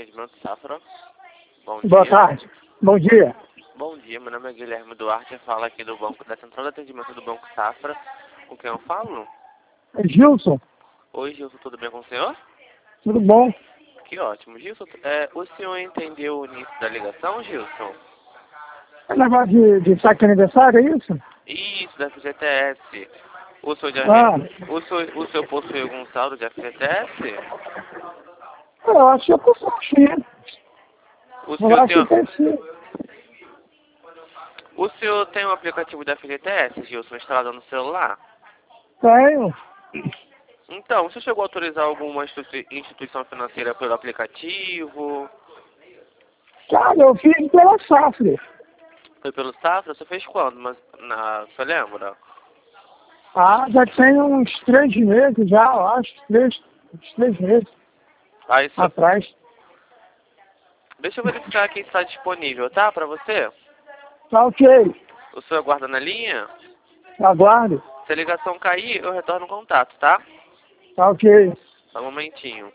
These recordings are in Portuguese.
Atendimento Safra. Bom Boa dia. tarde. Bom dia. Bom dia, meu nome é Guilherme Duarte, falo aqui do banco da Central de Atendimento do Banco Safra. Com quem eu falo? Gilson, Oi, Gilson, tudo bem com o senhor? tudo bom? Que ótimo. Gilson, o senhor entendeu o início da ligação, Gilson? É negócio de saque de aniversário, é isso? Isso, da FGTS. O senhor, já Ah, o senhor possui algum saldo de FGTS? eu acho que eu consigo. O Eu senhor acho tem, que tem sim. o senhor tem um aplicativo da FGTS, Gilson, instalado no celular? Tenho. Então, você chegou a autorizar alguma instituição financeira pelo aplicativo? Cara, eu fiz pela Safra. Foi pelo Safra? Você fez quando? Você lembra? Ah, já tem uns 3 meses já, eu acho. Uns 3 meses Aí, atrás. deixa eu verificar aqui se está disponível, tá? Pra você? Tá ok. O senhor aguarda na linha? Aguardo. Se a ligação cair, eu retorno o contato, tá? Tá ok. Só um momentinho.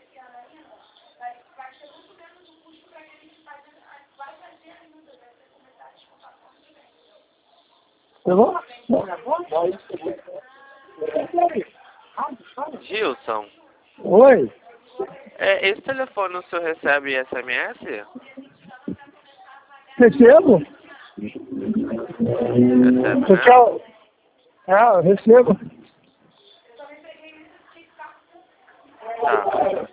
Tá bom? Gilson, Oi. esse telefone o senhor recebe SMS? Recebo? Recebe, Você né? quer... eu recebo. Tá.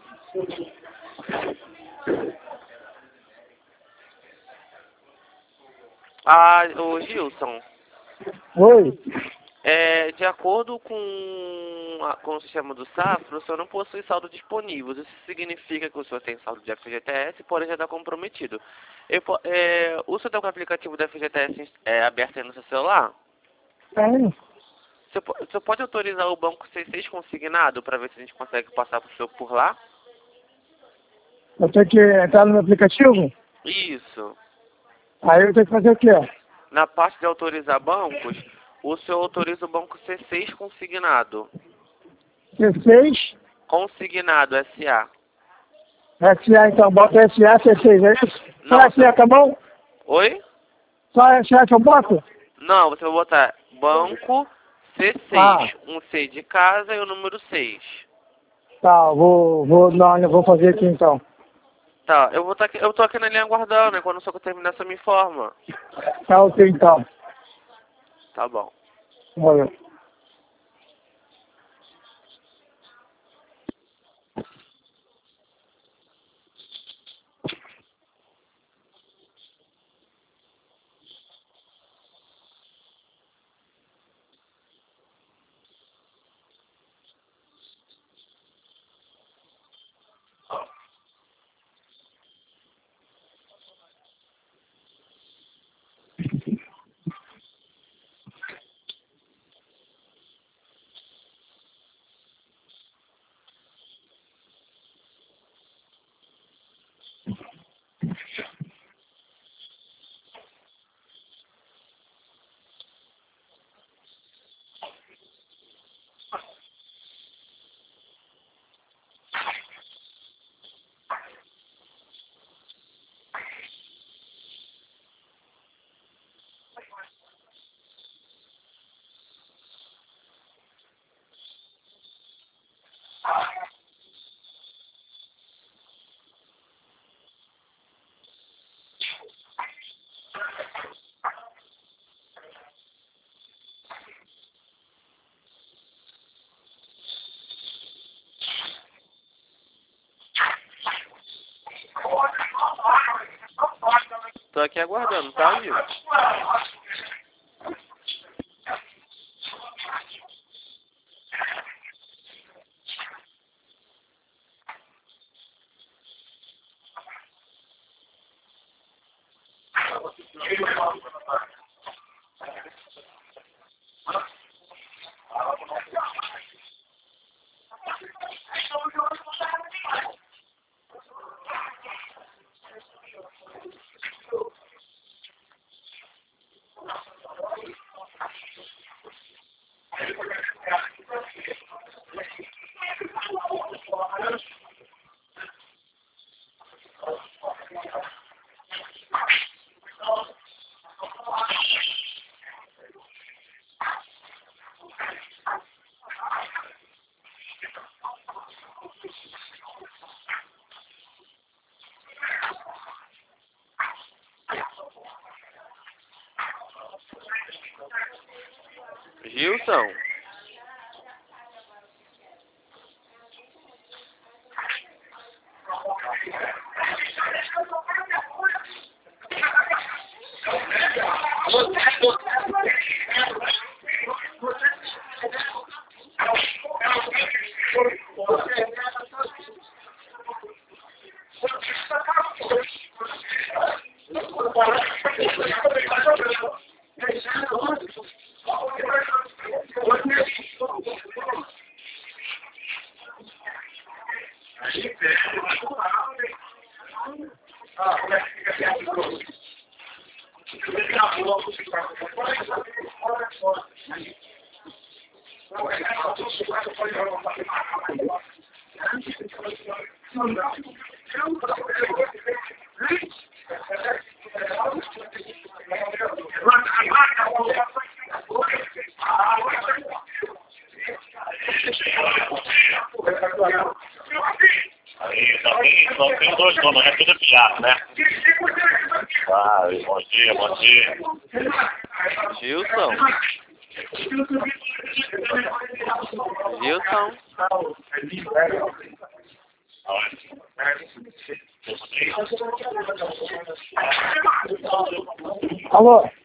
Ah, ô Gilson, Oi. de acordo com o sistema do Safra, o senhor não possui saldo disponível. Isso significa que o senhor tem saldo de FGTS, porém já está comprometido. O senhor tem um aplicativo da FGTS aberto aí no seu celular? Tenho. O senhor pode autorizar o banco C6 consignado para ver se a gente consegue passar para o senhor por lá? Eu tenho que entrar no meu aplicativo? Isso. Aí eu tenho que fazer o quê? Na parte de autorizar bancos, o senhor autoriza o banco C6 consignado. C6, Consignado, SA. SA, então, bota SA, C6, é isso? Não, Só SA, tá bom? Oi? Só SA que eu boto? Não, você vai botar banco Ah, C6. Um C de casa e o número 6. tá, não, vou fazer aqui então. Tá, eu tô aqui na linha aguardando, né? Quando o senhor terminar, você me informa. Tá ok então. Tá bom. Valeu. Tô aqui aguardando, tá, Gil? Gilson. Aí, só tem dois donos, é tudo piado, né? Ah, bom dia, bom dia. Gilson. Gilson. Alô?